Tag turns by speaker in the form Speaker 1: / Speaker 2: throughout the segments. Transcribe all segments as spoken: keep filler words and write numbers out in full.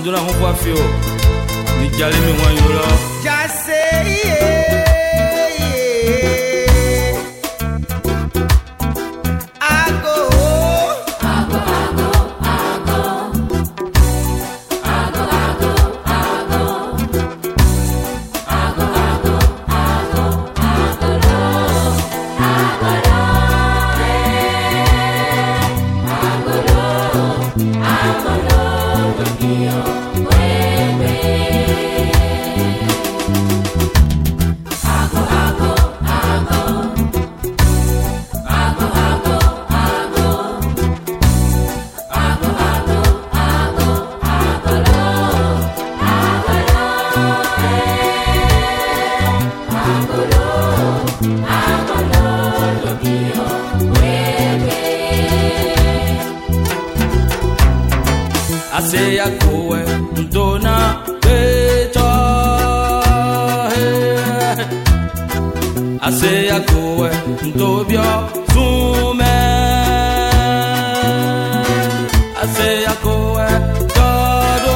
Speaker 1: Akundura hukwa fio ni jale mi wan yo lo.
Speaker 2: Just say yeah.
Speaker 1: Ase ya kowe ndona beto, ase ya kowe ndobyo sume, ase ya kowe todo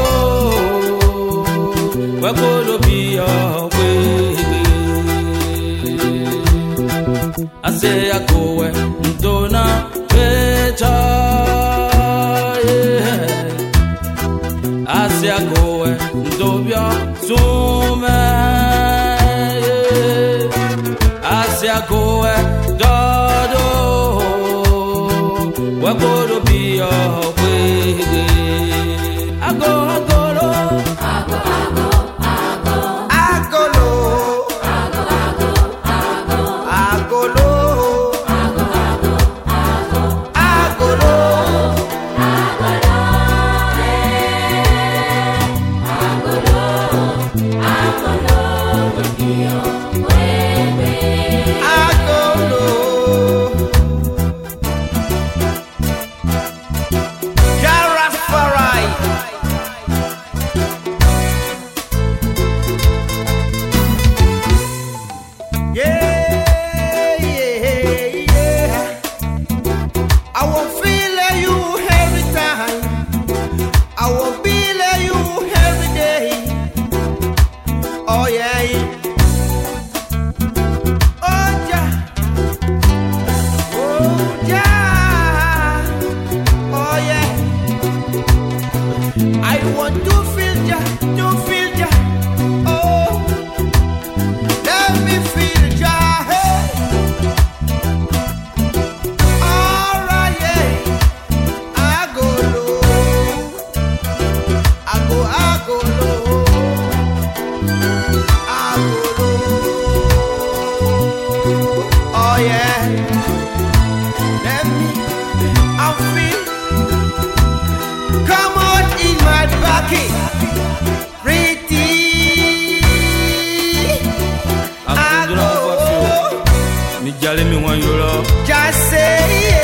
Speaker 1: wekolo biyo we, ase ya kowe ndona beto. Asia kowe ndobyo sume, Asia kowe dodo wekolo biyo we. Ago agolo,
Speaker 2: Ago ago ago, agolo, ago ago ago, agolo, ago ago ago, agolo.
Speaker 1: Jale mi wan yo lo.
Speaker 2: Just say